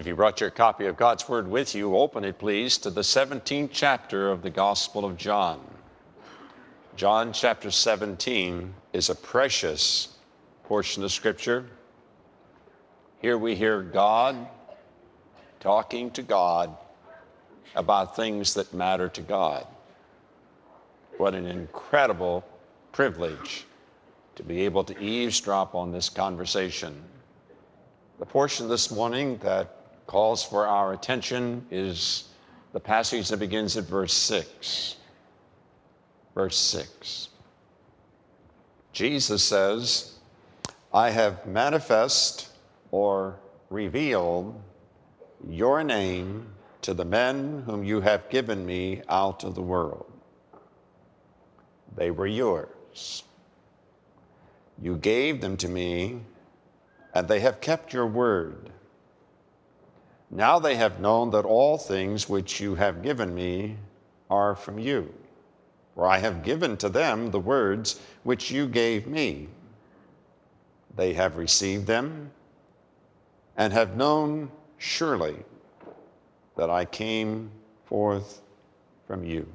If you brought your copy of God's Word with you, open it, please, to the 17th chapter of the Gospel of John. John chapter 17 is a precious portion of Scripture. Here we hear God talking to God about things that matter to God. What an incredible privilege to be able to eavesdrop on this conversation. The portion this morning that calls for our attention is the passage that begins at verse 6. Verse 6. Jesus says, I have manifest or revealed your name to the men whom you have given me out of the world. They were yours. You gave them to me, and they have kept your word. Now they have known that all things which you have given me are from you. For I have given to them the words which you gave me. They have received them and have known surely that I came forth from you.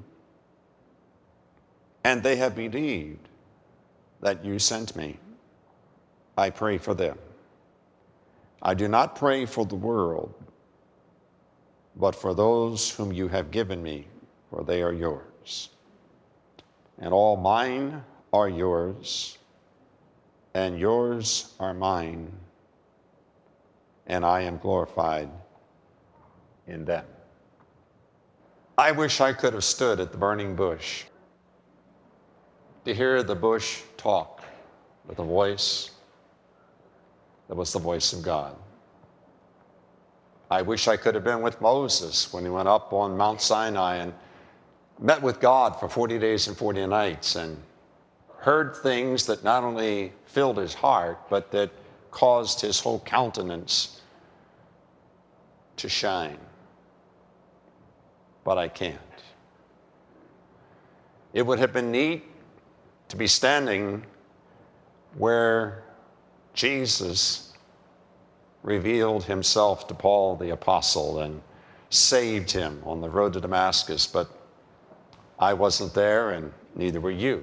And they have believed that you sent me. I pray for them. I do not pray for the world, but for those whom you have given me, for they are yours. And all mine are yours, and yours are mine, and I am glorified in them. I wish I could have stood at the burning bush to hear the bush talk with a voice that was the voice of God. I wish I could have been with Moses when he went up on Mount Sinai and met with God for 40 days and 40 nights and heard things that not only filled his heart, but that caused his whole countenance to shine. But I can't. It would have been neat to be standing where Jesus revealed himself to Paul the apostle and saved him on the road to Damascus, but I wasn't there and neither were you.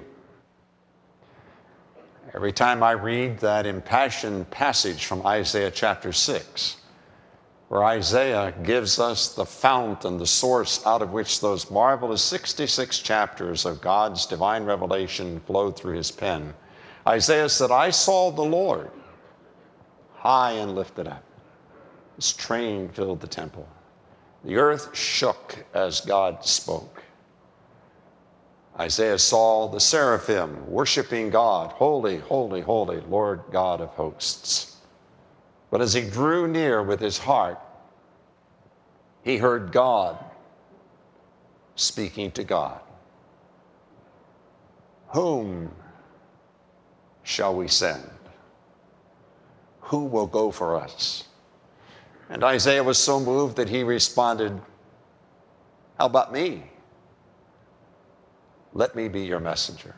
Every time I read that impassioned passage from Isaiah chapter 6, where Isaiah gives us the fount and the source out of which those marvelous 66 chapters of God's divine revelation flow through his pen, Isaiah said, I saw the Lord high and lifted up. His train filled the temple. The earth shook as God spoke. Isaiah saw the seraphim worshiping God, holy, holy, holy, Lord God of hosts. But as he drew near with his heart, he heard God speaking to God. Whom shall we send? Who will go for us? And Isaiah was so moved that he responded, how about me? Let me be your messenger.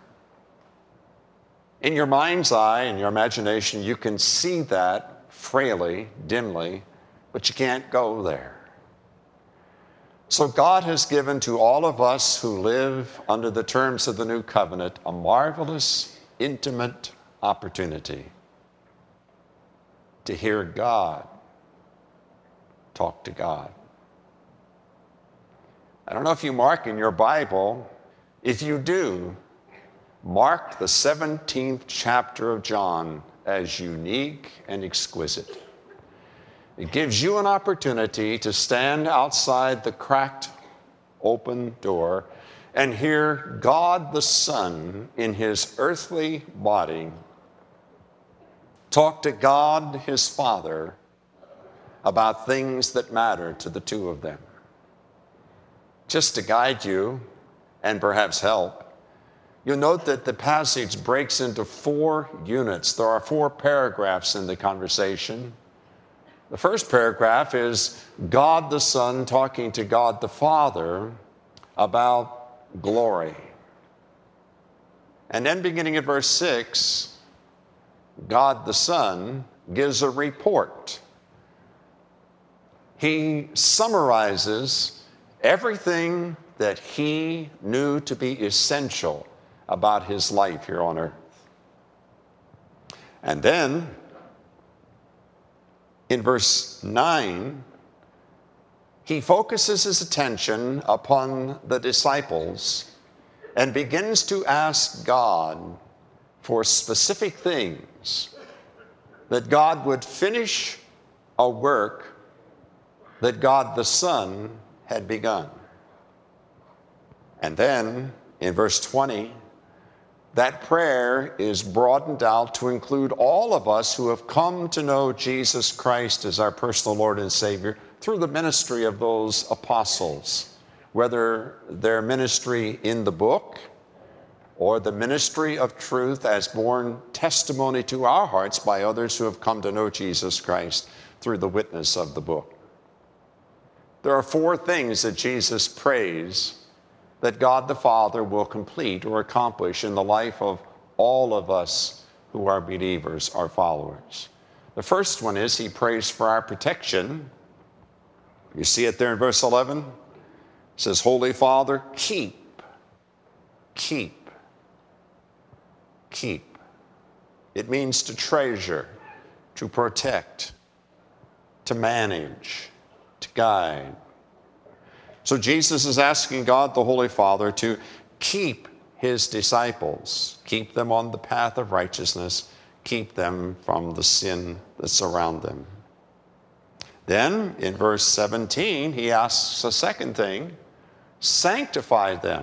In your mind's eye, in your imagination, you can see that frailly, dimly, but you can't go there. So God has given to all of us who live under the terms of the new covenant a marvelous, intimate opportunity to hear God talk to God. I don't know if you mark in your Bible. If you do, mark the 17th chapter of John as unique and exquisite. It gives you an opportunity to stand outside the cracked, open door and hear God the Son in his earthly body talk to God his Father about things that matter to the two of them. Just to guide you and perhaps help, you'll note that the passage breaks into 4 units. There are 4 paragraphs in the conversation. The first paragraph is God the Son talking to God the Father about glory. And then beginning at verse 6, God the Son gives a report. he summarizes everything that he knew to be essential about his life here on earth. And then, in verse 9, he focuses his attention upon the disciples and begins to ask God for specific things, that God would finish a work that God the Son had begun. And then, in verse 20, that prayer is broadened out to include all of us who have come to know Jesus Christ as our personal Lord and Savior through the ministry of those apostles, whether their ministry in the book or the ministry of truth as borne testimony to our hearts by others who have come to know Jesus Christ through the witness of the book. There are 4 things that Jesus prays that God the Father will complete or accomplish in the life of all of us who are believers, our followers. The first one is he prays for our protection. You see it there in verse 11. It says, Holy Father, keep. It means to treasure, to protect, to manage, to guide. So Jesus is asking God, the Holy Father, to keep his disciples, keep them on the path of righteousness, keep them from the sin that's around them. Then, in verse 17, he asks a second thing, sanctify them.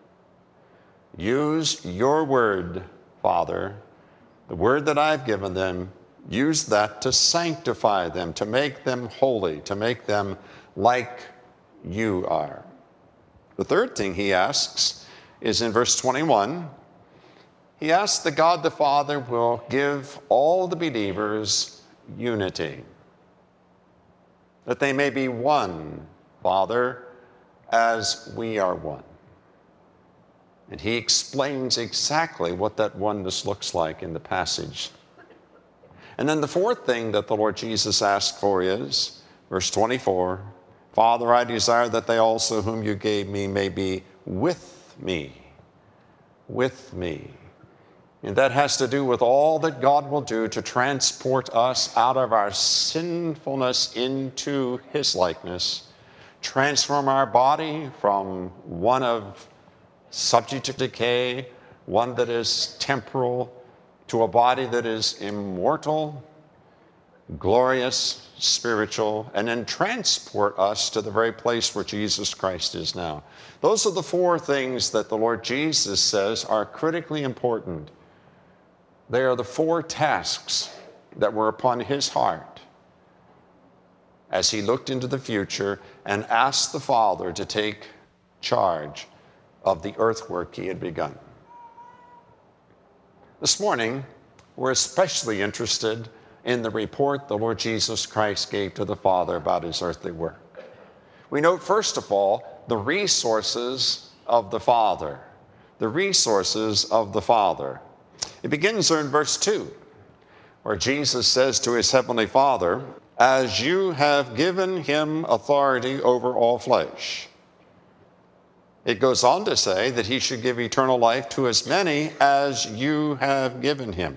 Use your word, Father, the word that I've given them, use that to sanctify them, to make them holy, to make them like you are. The third thing he asks is in verse 21. He asks that God the Father will give all the believers unity, that they may be one, Father, as we are one. And he explains exactly what that oneness looks like in the passage. And then the fourth thing that the Lord Jesus asked for is, verse 24, Father, I desire that they also whom you gave me may be with me. And that has to do with all that God will do to transport us out of our sinfulness into his likeness, transform our body from one of subject to decay, one that is temporal, to a body that is immortal, glorious, spiritual, and then transport us to the very place where Jesus Christ is now. Those are the 4 things that the Lord Jesus says are critically important. They are the 4 tasks that were upon his heart as he looked into the future and asked the Father to take charge of the earthwork he had begun. This morning, we're especially interested in the report the Lord Jesus Christ gave to the Father about his earthly work. We note, first of all, the resources of the Father. The resources of the Father. It begins there in verse 2, where Jesus says to his heavenly Father, as you have given him authority over all flesh. It goes on to say that he should give eternal life to as many as you have given him.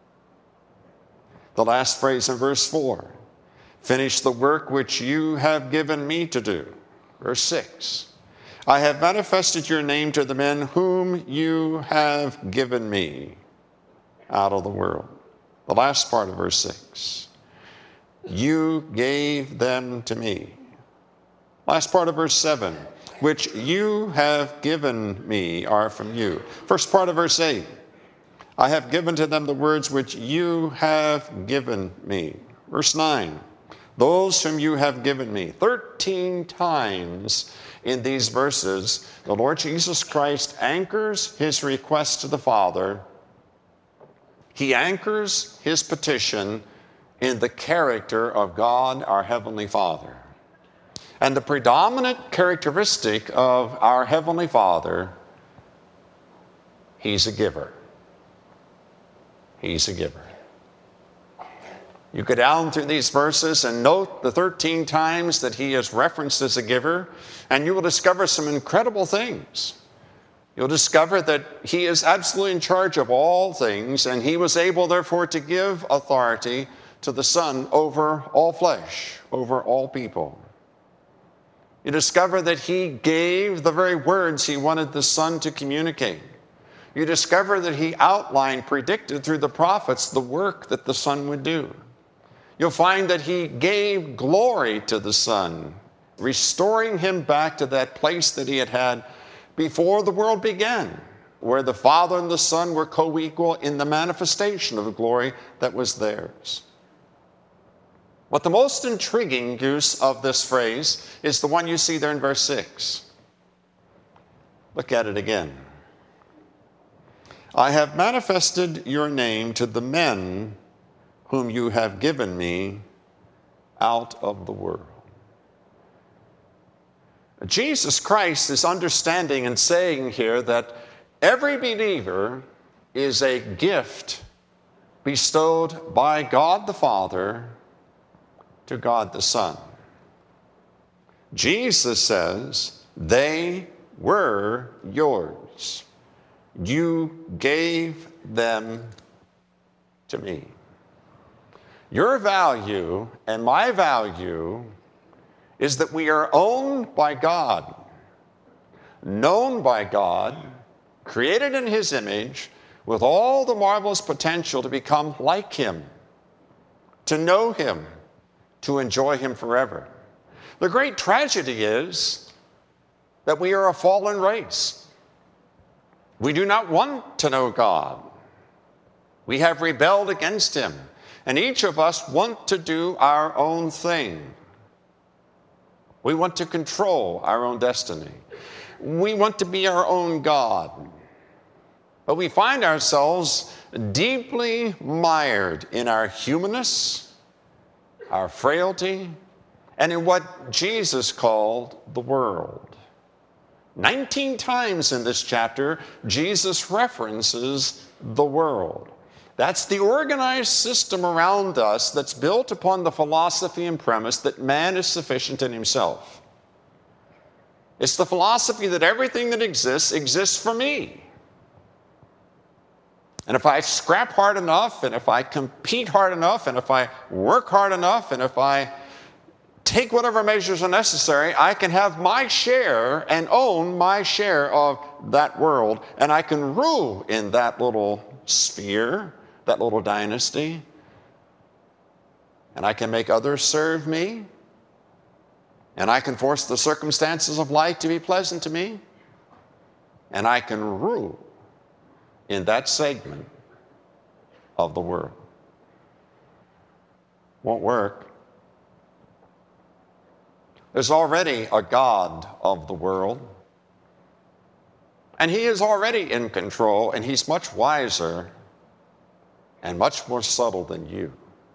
The last phrase in verse 4, finish the work which you have given me to do. Verse 6, I have manifested your name to the men whom you have given me out of the world. The last part of verse 6, you gave them to me. Last part of verse 7, which you have given me are from you. First part of verse 8, I have given to them the words which you have given me. Verse 9, those whom you have given me. 13 times in these verses, the Lord Jesus Christ anchors his request to the Father. He anchors his petition in the character of God, our Heavenly Father. And the predominant characteristic of our Heavenly Father, he's a giver. He's a giver. You go down through these verses and note the 13 times that he is referenced as a giver, and you will discover some incredible things. You'll discover that he is absolutely in charge of all things, and he was able, therefore, to give authority to the Son over all flesh, over all people. You discover that he gave the very words he wanted the Son to communicate. You discover that he outlined, predicted through the prophets, the work that the Son would do. You'll find that he gave glory to the Son, restoring him back to that place that he had had before the world began, where the Father and the Son were co-equal in the manifestation of the glory that was theirs. But the most intriguing use of this phrase is the one you see there in verse 6. Look at it again. I have manifested your name to the men whom you have given me out of the world. Jesus Christ is understanding and saying here that every believer is a gift bestowed by God the Father to God the Son. Jesus says, they were yours. You gave them to me. Your value and my value is that we are owned by God, known by God, created in his image, with all the marvelous potential to become like him, to know him, to enjoy him forever. The great tragedy is that we are a fallen race. We do not want to know God. We have rebelled against him, and each of us want to do our own thing. We want to control our own destiny. We want to be our own God. But we find ourselves deeply mired in our humanness, our frailty, and in what Jesus called the world. 19 times in this chapter, Jesus references the world. That's the organized system around us that's built upon the philosophy and premise that man is sufficient in himself. It's the philosophy that everything that exists for me. And if I scrap hard enough, and if I compete hard enough, and if I work hard enough, and if I take whatever measures are necessary, I can have my share and own my share of that world, and I can rule in that little sphere, that little dynasty, and I can make others serve me, and I can force the circumstances of life to be pleasant to me, and I can rule in that segment of the world. Won't work. There's already a God of the world, and he is already in control, and he's much wiser and much more subtle than you.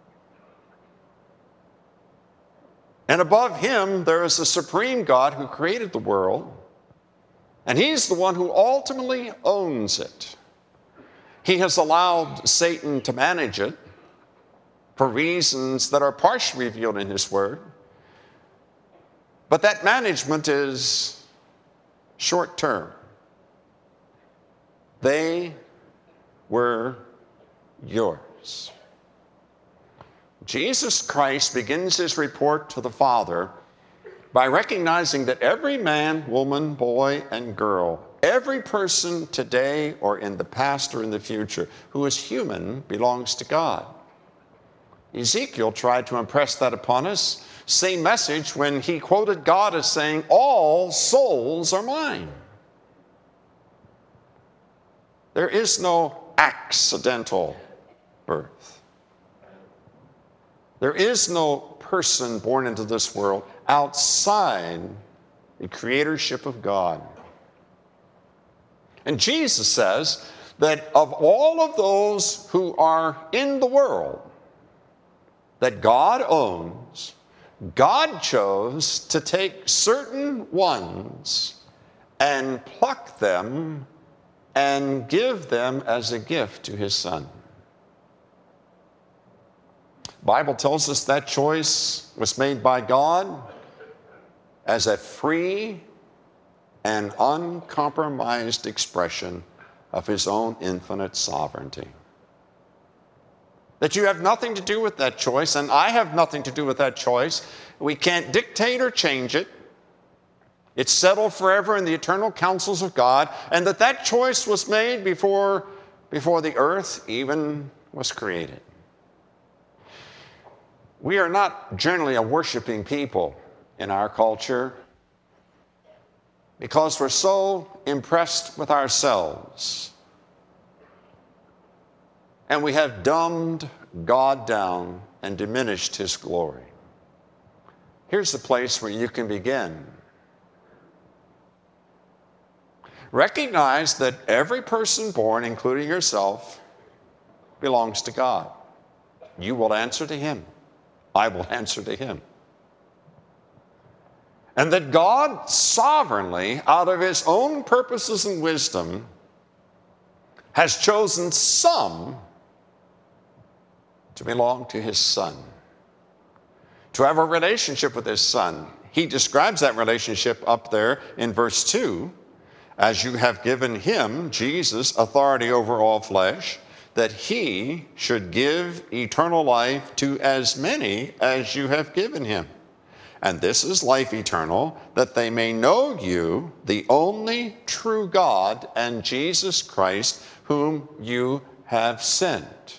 And above him, there is a supreme God who created the world, and he's the one who ultimately owns it. He has allowed Satan to manage it for reasons that are partially revealed in his word, but that management is short term. They were yours. Jesus Christ begins his report to the Father by recognizing that every man, woman, boy, and girl, every person today or in the past or in the future who is human belongs to God. Ezekiel tried to impress that upon us. Same message when he quoted God as saying, all souls are mine. There is no accidental birth. There is no person born into this world outside the creatorship of God. And Jesus says that of all of those who are in the world that God owns, God chose to take certain ones and pluck them and give them as a gift to his Son. Bible tells us that choice was made by God as a free and uncompromised expression of his own infinite sovereignty. That you have nothing to do with that choice, and I have nothing to do with that choice. We can't dictate or change it. It's settled forever in the eternal counsels of God, and that choice was made before the earth even was created. We are not generally a worshiping people in our culture because we're so impressed with ourselves. And we have dumbed God down and diminished his glory. Here's the place where you can begin. Recognize that every person born, including yourself, belongs to God. You will answer to him. I will answer to him. And that God sovereignly, out of his own purposes and wisdom, has chosen some to belong to his Son, to have a relationship with his Son. He describes that relationship up there in verse 2, as you have given him, Jesus, authority over all flesh, that he should give eternal life to as many as you have given him. And this is life eternal, that they may know you, the only true God, and Jesus Christ, whom you have sent.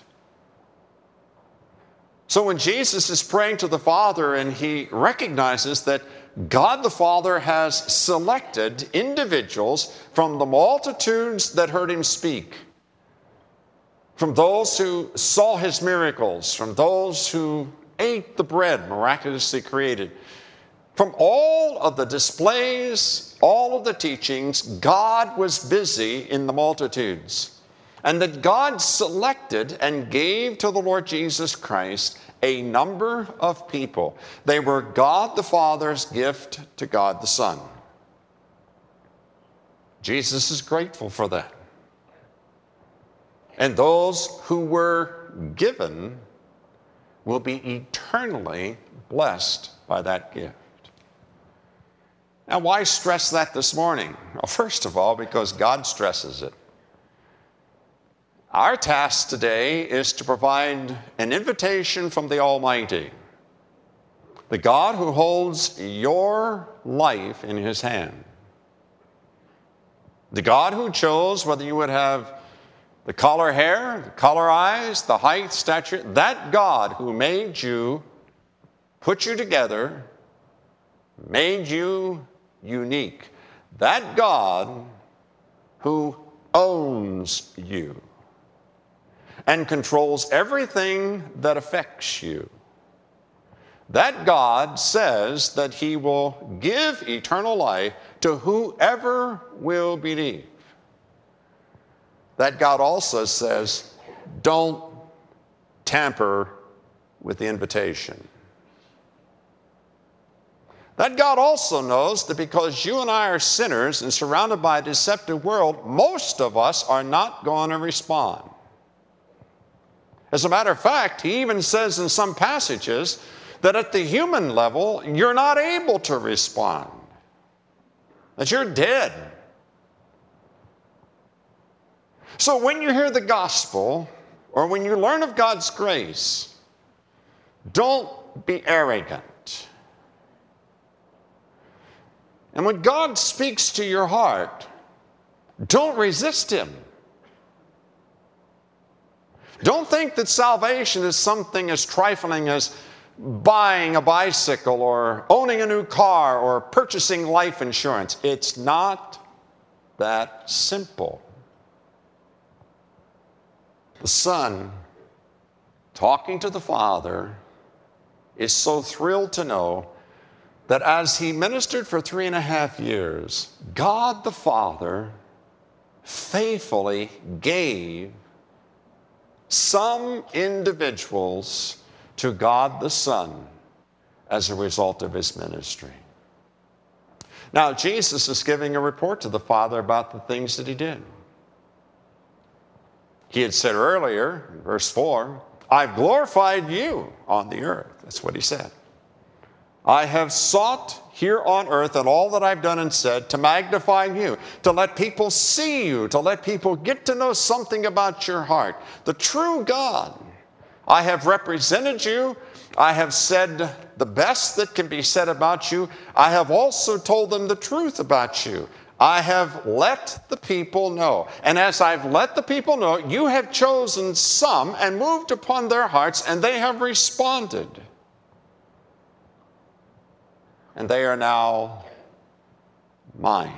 So when Jesus is praying to the Father and he recognizes that God the Father has selected individuals from the multitudes that heard him speak, from those who saw his miracles, from those who ate the bread miraculously created, from all of the displays, all of the teachings, God was busy in the multitudes. And that God selected and gave to the Lord Jesus Christ a number of people. They were God the Father's gift to God the Son. Jesus is grateful for that. And those who were given will be eternally blessed by that gift. Now, why stress that this morning? Well, first of all, because God stresses it. Our task today is to provide an invitation from the Almighty, the God who holds your life in his hand, the God who chose whether you would have the color hair, the color eyes, the height, stature, that God who made you, put you together, made you unique, that God who owns you and controls everything that affects you. That God says that he will give eternal life to whoever will believe. That God also says, don't tamper with the invitation. That God also knows that because you and I are sinners and surrounded by a deceptive world, most of us are not going to respond. As a matter of fact, he even says in some passages that at the human level, you're not able to respond, that you're dead. So when you hear the gospel, or when you learn of God's grace, don't be arrogant. And when God speaks to your heart, don't resist him. Don't think that salvation is something as trifling as buying a bicycle or owning a new car or purchasing life insurance. It's not that simple. The Son, talking to the Father, is so thrilled to know that as he ministered for 3.5 years, God the Father faithfully gave some individuals to God the Son as a result of his ministry. Now, Jesus is giving a report to the Father about the things that he did. He had said earlier, in verse 4, I've glorified you on the earth. That's what he said. I have sought here on earth and all that I've done and said to magnify you, to let people see you, to let people get to know something about your heart. The true God. I have represented you. I have said the best that can be said about you. I have also told them the truth about you. I have let the people know. And as I've let the people know, you have chosen some and moved upon their hearts, and they have responded. And they are now mine.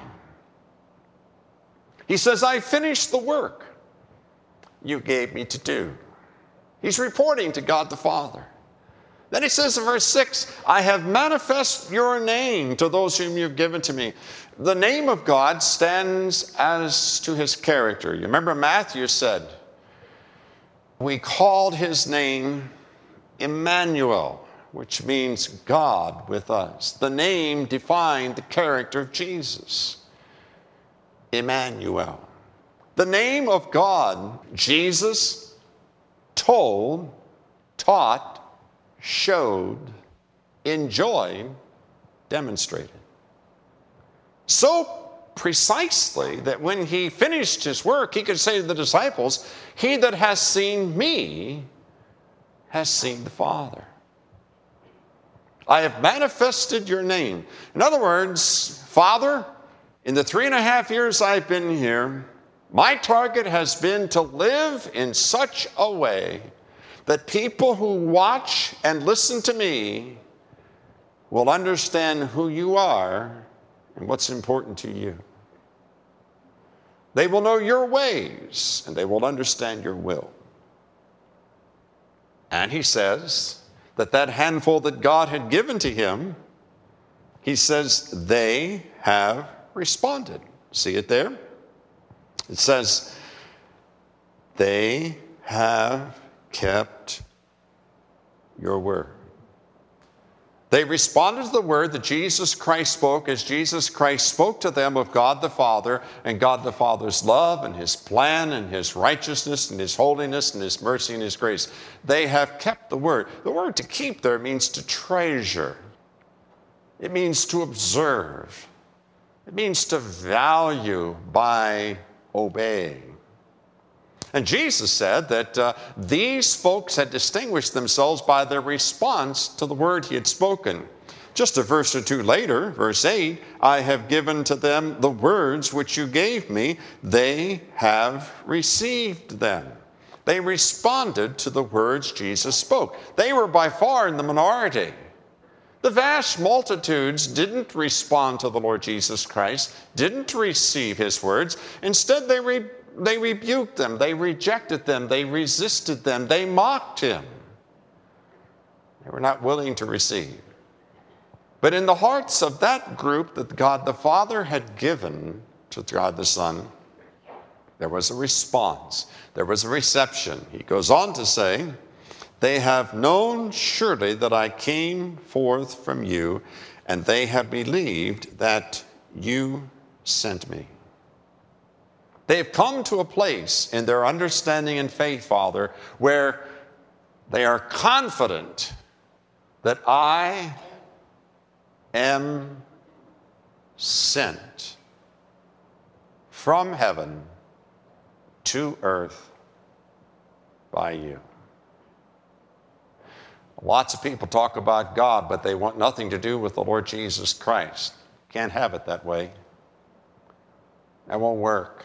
He says, I finished the work you gave me to do. He's reporting to God the Father. Then he says in verse 6, I have manifested your name to those whom you've given to me. The name of God stands as to his character. You remember Matthew said, we called his name Emmanuel, which means God with us. The name defined the character of Jesus. Emmanuel. The name of God, Jesus told, taught, showed, enjoyed, demonstrated. So precisely that when he finished his work, he could say to the disciples, he that has seen me has seen the Father. I have manifested your name. In other words, Father, in the 3.5 years I've been here, my target has been to live in such a way that people who watch and listen to me will understand who you are and what's important to you. They will know your ways, and they will understand your will. And he says that handful that God had given to him, he says they have responded. See it there? It says, they have kept your word. They responded to the word that Jesus Christ spoke as Jesus Christ spoke to them of God the Father and God the Father's love and his plan and his righteousness and his holiness and his mercy and his grace. They have kept the word. The word to keep there means to treasure. It means to observe. It means to value by obeying. And Jesus said that these folks had distinguished themselves by their response to the word he had spoken. Just a verse or two later, verse 8, I have given to them the words which you gave me. They have received them. They responded to the words Jesus spoke. They were by far in the minority. The vast multitudes didn't respond to the Lord Jesus Christ, didn't receive his words. Instead, they rebuked them, they rejected them, they resisted them, they mocked him. They were not willing to receive. But in the hearts of that group that God the Father had given to God the Son, there was a response, there was a reception. He goes on to say, they have known surely that I came forth from you, and they have believed that you sent me. They have come to a place in their understanding and faith, Father, where they are confident that I am sent from heaven to earth by you. Lots of people talk about God, but they want nothing to do with the Lord Jesus Christ. Can't have it that way. That won't work.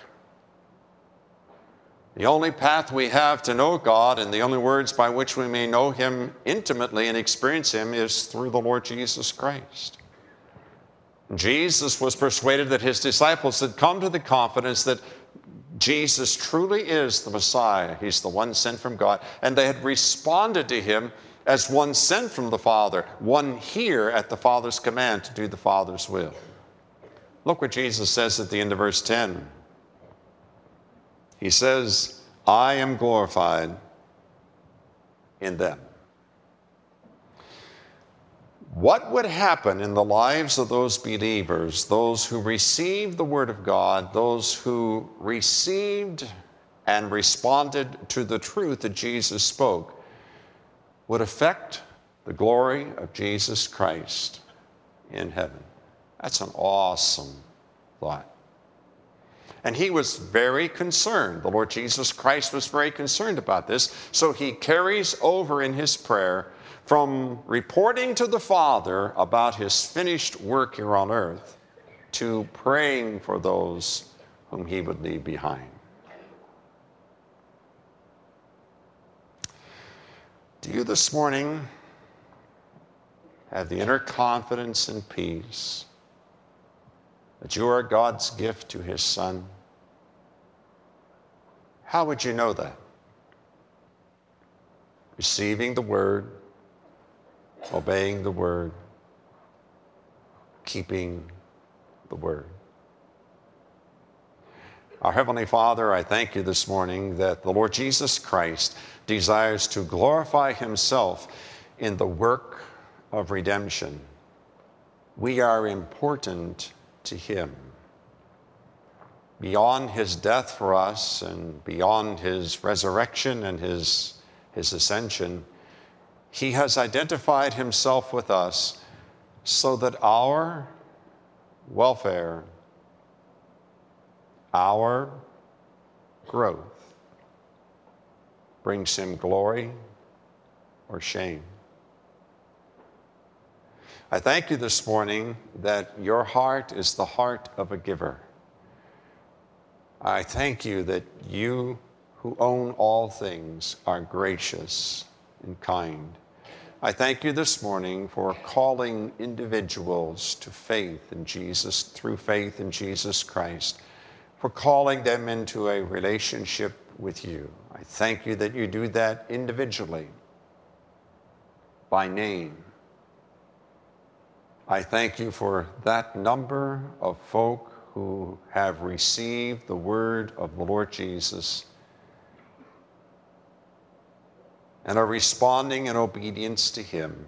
The only path we have to know God and the only words by which we may know him intimately and experience him is through the Lord Jesus Christ. Jesus was persuaded that his disciples had come to the confidence that Jesus truly is the Messiah. He's the one sent from God. And they had responded to him as one sent from the Father, one here at the Father's command to do the Father's will. Look what Jesus says at the end of verse 10. He says, I am glorified in them. What would happen in the lives of those believers, those who received the Word of God, those who received and responded to the truth that Jesus spoke, would affect the glory of Jesus Christ in heaven. That's an awesome thought. And he was very concerned. The Lord Jesus Christ was very concerned about this. So he carries over in his prayer from reporting to the Father about his finished work here on earth to praying for those whom he would leave behind. Do you this morning have the inner confidence and peace that you are God's gift to his Son? How would you know that? Receiving the word, obeying the word, keeping the word. Our Heavenly Father, I thank you this morning that the Lord Jesus Christ desires to glorify himself in the work of redemption. We are important to him. Beyond his death for us and beyond his resurrection and his ascension, he has identified himself with us so that our welfare, our growth, brings him glory or shame. I thank you this morning that your heart is the heart of a giver. I thank you that you who own all things are gracious and kind. I thank you this morning for calling individuals to faith in Jesus, through faith in Jesus Christ, for calling them into a relationship with you. I thank you that you do that individually, by name. I thank you for that number of folk who have received the word of the Lord Jesus and are responding in obedience to him,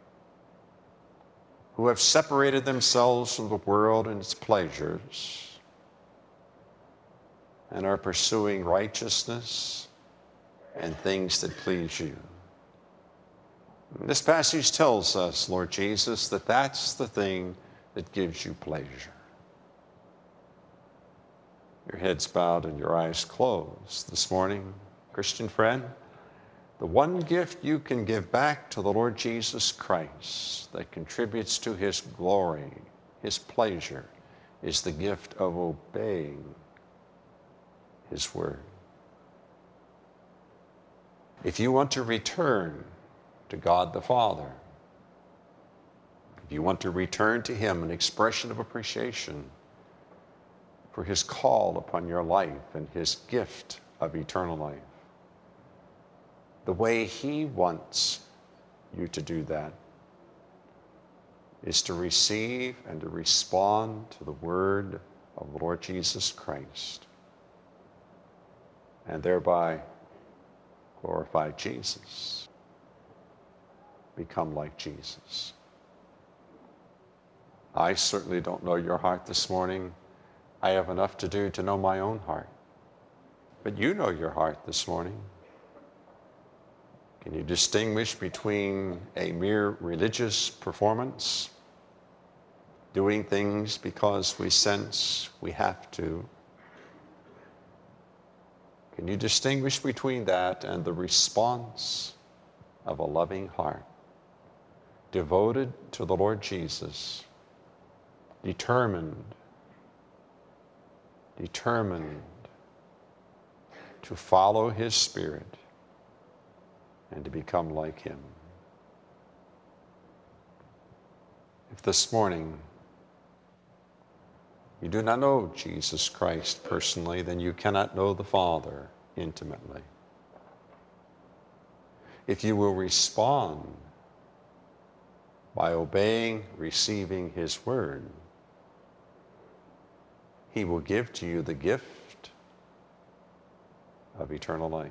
who have separated themselves from the world and its pleasures and are pursuing righteousness and things that please you. This passage tells us, Lord Jesus, that that's the thing that gives you pleasure. Your heads bowed and your eyes closed this morning, Christian friend. The one gift you can give back to the Lord Jesus Christ that contributes to his glory, his pleasure, is the gift of obeying his word. If you want to return to God the Father, if you want to return to him an expression of appreciation for his call upon your life and his gift of eternal life, the way he wants you to do that is to receive and to respond to the word of the Lord Jesus Christ and thereby glorify Jesus, become like Jesus. I certainly don't know your heart this morning. I have enough to do to know my own heart. But you know your heart this morning. Can you distinguish between a mere religious performance, doing things because we sense we have to? Can you distinguish between that and the response of a loving heart, devoted to the Lord Jesus, determined to follow his Spirit and to become like him? If this morning you do not know Jesus Christ personally, then you cannot know the Father intimately. If you will respond by obeying, receiving his word, he will give to you the gift of eternal life.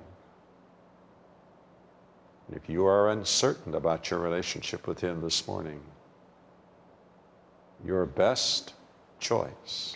And if you are uncertain about your relationship with him this morning, your best choice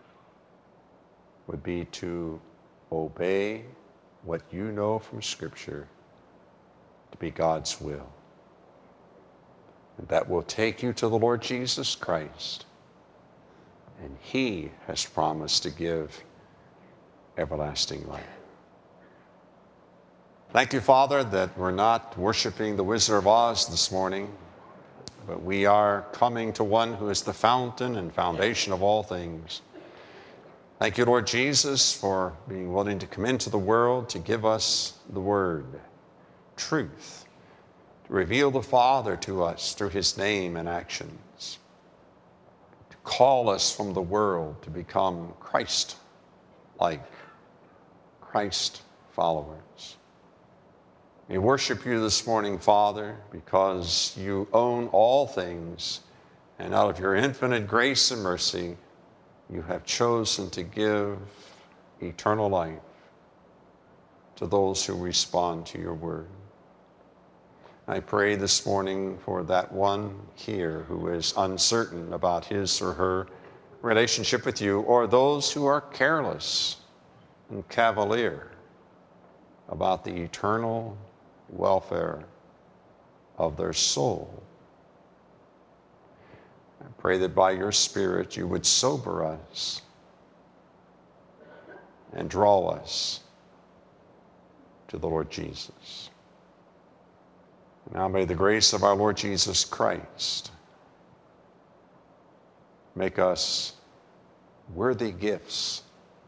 would be to obey what you know from Scripture to be God's will. And that will take you to the Lord Jesus Christ. And he has promised to give everlasting life. Thank you, Father, that we're not worshiping the Wizard of Oz this morning, but we are coming to one who is the fountain and foundation of all things. Thank you, Lord Jesus, for being willing to come into the world to give us the word, truth, to reveal the Father to us through his name and actions, to call us from the world to become Christ-like, Christ followers. We worship you this morning, Father, because you own all things, and out of your infinite grace and mercy, you have chosen to give eternal life to those who respond to your word. I pray this morning for that one here who is uncertain about his or her relationship with you, or those who are careless and cavalier about the eternal welfare of their soul. I pray that by your Spirit you would sober us and draw us to the Lord Jesus. Now may the grace of our Lord Jesus Christ make us worthy gifts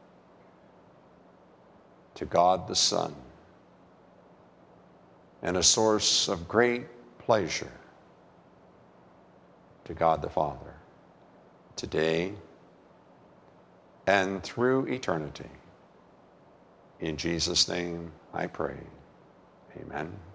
to God the Son and a source of great pleasure to God the Father, today and through eternity. In Jesus' name I pray. Amen.